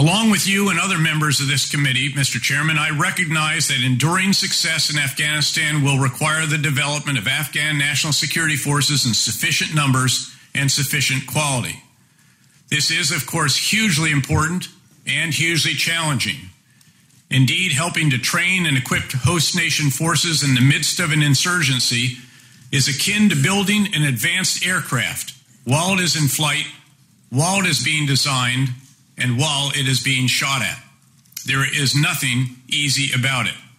Along with you and other members of this committee, Mr. Chairman, I recognize that enduring success in Afghanistan will require the development of Afghan national security forces in sufficient numbers and sufficient quality. This is, of course, hugely important and hugely challenging. Indeed, helping to train and equip host nation forces in the midst of an insurgency is akin to building an advanced aircraft while it is in flight, while it is being designed, and while it is being shot at. There is nothing easy about it.